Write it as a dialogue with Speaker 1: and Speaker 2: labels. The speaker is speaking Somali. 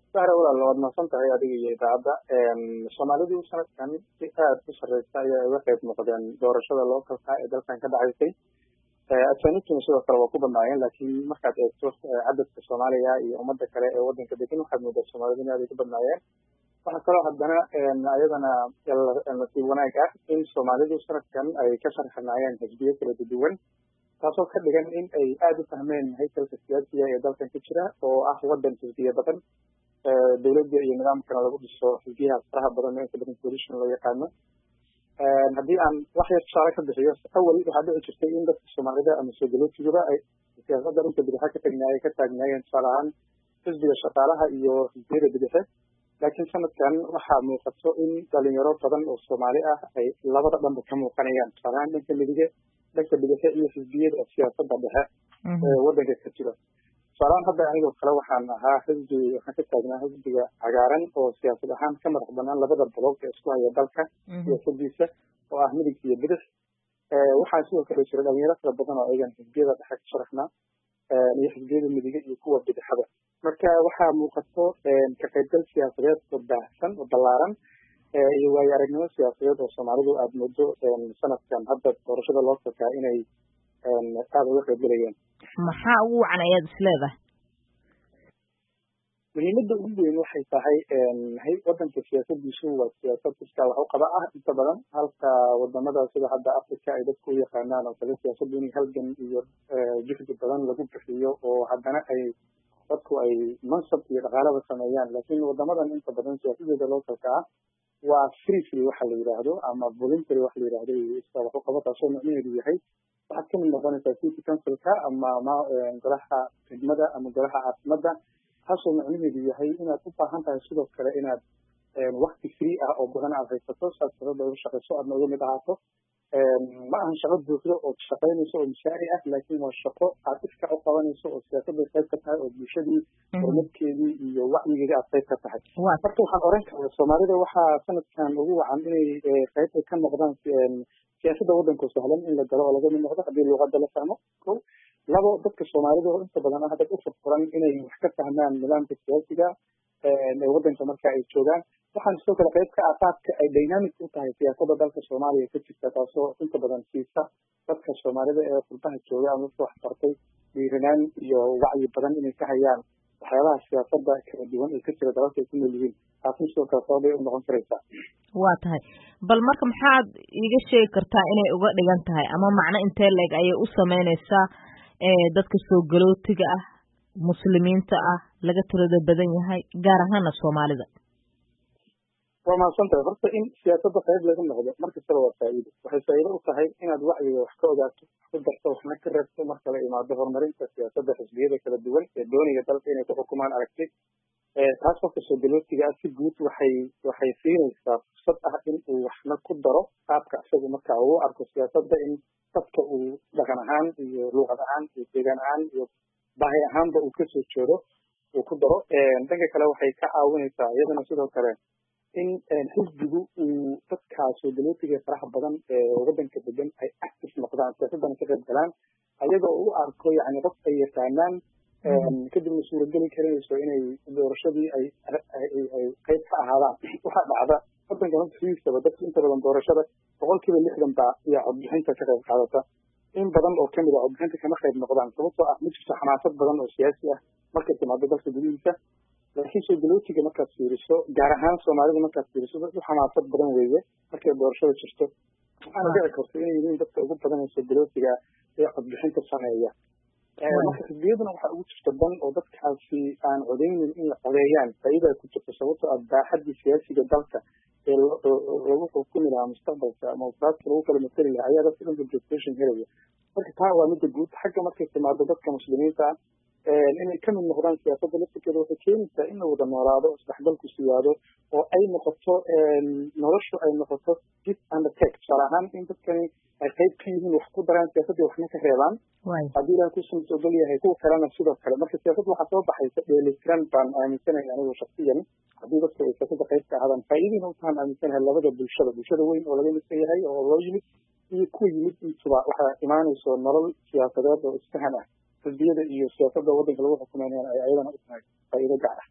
Speaker 1: sahra walaal waad mahadsantahay adiga iyo idaacadda soomaalidu sanadkan si aad u sarreysa ayaa uga qayb noqdeen doorashada localka ee dalkan ka dhacaysay ajaanibtuna sidoo kale waa ku badnaayeen laakiin markaad eegto cadadka soomaaliya iyo ummadda kale ee waddanka degan waxaad moodaa soomaalidu in aad ay ku badnaayeen waxaa kaloo haddana ayadana nasiib wanaag ah in soomaalidu sanadkan ay ka sharxanaayeen xisbiyo kala duwan taasoo ka dhigan in ay aada u fahmeen haykalka siyaasiga ee dalkan ka jira oo ah waddan xisbiya badan dowladda iyo nidaamkana lagu dhiso xisbiyahaas faraha badan ee inta badan coalition loo yaqaano haddii aan wax yar tusaale ka bixiyo awal waxaa dhici jirtay in dadka soomaalida ama soo galootigaba ay siyaasadda inta bidixa ka taagnaayeen tusaale ahaan xisbiga shaqaalaha iyo xisbiyada bidixe laakiin sanadkan waxaa muuqato in dhalinyaro badan oo soomaali ah ay labada dhanba ka muuqanayaan tusaale ahaan dhanka midige dhanka bidixe iyo xisbiyada siyaasadda dhexe ee waddanka ka jira tusaalahaan hadda anigoo kale waxaan ahaa waxaan ka taagnaa xisbiga cagaaran oo siyaasad ahaan ka madax banaan labada boloog ee isku haya dalka siyaasadiisa oo ah midig iyo bidix waxaa sidoo kale jira dhalinyaro kala badan oo ayagan xisbiyada dhexe ka sharaxnaa iyo xisbiyada midige iyo kuwa bidixada marka waxaa muuqato ka qaybgal siyaasadeed oo baahsan oo ballaaran iyo waayo aragnimo siyaasadeed oo soomaalidu aada moodo sanadkan hadda doorashada loo takaa inay aada uga qaybgalayeen
Speaker 2: maxaa ugu wacan ayaad isleedahay
Speaker 1: muhiimadda ugu weyn waxay tahay waddanka siyaasadiisu waa siyaasad iskaa wax u qaba ah inta badan halka wadamada sida hadda africa ay dadku u yaqaanaan oo kale siyaasaddu in halgan iyo juhdi badan lagu bixiyo oo haddana ay dadku ay mansab iyo dhaqaalaba sameeyaan laakiin wadamadan inta badan siyaasadeeda localka ah waa free waxa la yidhaahdo ama voluntary waxa la yidhaahdo iskaa wax u qaba taasoo macnaheedu yahay waxaad ka mid noqonaysaa city councilka ama golaha khidmada ama golaha caasimada taasoo macnaheedu yahay inaad u baahan tahay sidoo kale inaad wakti free ah oo badan aad haysato saad shaqada uga shaqayso aadna uga mid ahaato ma ahan shaqo buuxdo oo shaqaynayso oo mishaari ah laakiin waa shaqo aad iska u qabanayso oo siyaasadda qayb ka tahay oo bulshadii horumarkeedii iyo wacyigeedii aad qayb ka tahay marka waxaan oran karaa soomaalida waxaa sanadkan ugu wacan inay qayb ka noqdaan siyaasadda waddanka sahlan in la galo oo laga mid noqdo haddii luuqadda la fahmo ko labo dadka soomaalida oo inta badan ah dad u furfuran inay wax ka fahmaan nidaamka siyaasiga ee waddanka marka ay joogaan waxaan sidoo kale qayb ka ah qaabka ay dynamic u tahay siyaasadda dalka soomaaliya ka jirta taasoo inta badan siisa dadka soomaalida ee qurbaha jooga ama dadka wax bartay dhiiranaan iyo wacyi badan inay ka hayaan waxyaabaha siyaasadda kala duwan ee ka jira dalalka ay ku nool yihiin taasna sidoo kale sababay u noqon karaysaa
Speaker 2: waa tahay bal marka maxaad iiga sheegi kartaa inay uga dhigan tahay ama macno intee leeg ayay u sameynaysaa dadka soo galootiga ah muslimiinta ah laga tirada badan yahay gaar ahaana soomaalida
Speaker 1: waa mahadsantahay horta in siyaasadda qayb laga noqdo markastaba waa faa'iido waxay faa'iido u tahay inaad wacyiga wax ka ogaato wax ku darto waxna ka reebto marka la imaado horumarinta siyaasadda xisbiyada kala duwan ee dooniga dalka inay ku xukumaan aragti taas qofka soo galootiga ah si guud waxay siinaysaa fursad ah in uu waxna ku daro qaabka isagu marka uu arko siyaasadda in dadka uu dhaqan ahaan iyo luuqad ahaan iyo deegaan ahaan iyo baahi ahaanba uu kasoo jeedo uu ku daro dhanka kale waxay ka caawinaysaa iyadana sidoo kale in xisbigu uu dadka soo galootiga faraha badan ee waddanka degan ay active noqdaan siyaasaddana ka qayb galaan ayagoo u arko yacni qof ay yaqaanaan kadibna suurageli karinayso inay doorashadii ay qayb ka ahaadaan waxaa dhacda waddanka naftiisaba dadka inta badan doorashada 60% baa iyo codbixinta ka qayb qaadata in badan oo kamid ah codbixinta kama qayb noqdaan sababtoo ah ma jirto xamaasad badan oo siyaasi ah markay timaado dalka gudihiisa laakiin soo galootiga markaad fiiriso gaar ahaan soomaalida markaad fiiriso dad u xamaasad badan weeye markay doorashada jirto waxaana dhici karta inay yihiin dadka ugu badan ee soo galootiga ee codbixinta sameeya marka xisbiyaduna waxaa ugu jirta dan oo dadkaasi aan codeynin in la codeeyaan faa'iida ku jirto sababtoo ah baaxaddii siyaasiga dalka ee lagu xukumi lahaa mustaqbalka ama ufraadka lagu kala matali lahaa ayaa dadka dhan representation helaya marka taa waa midda guud xagga markay timaado dadka muslimiinta ah inay ka mid noqdaan siyaasadda laftirkeeda waxay keenaysaa in la wada noolaado isdhexgalku siyaado oo ay noqoto noloshu ay noqoto give and take tusaale ahaan in dadkani ay qayb ka yihiin wax ku daraan siyaasaddii waxna ka reebaan haddii ilaah kusoo ogol yahay kuwa kalena sidoo kale marka siyaasadda waxaa soo baxaysa dheelitiran baan aaminsanaya anigu shaksiyan haddii dadka ay siyaasadda qayb ka ahaadaan faa'iidina utaan aaminsanahay labada bulshada weyn oo laga midka yahay oo loo yimid iyo kuwa yimid intuba waxaa imaanayso nolol siyaasadeed oo isfahan ah xisbiyada iyo siyaasadda waddanka lagu xukumaynayana ay ayadana u tahay faa'iido gaar ah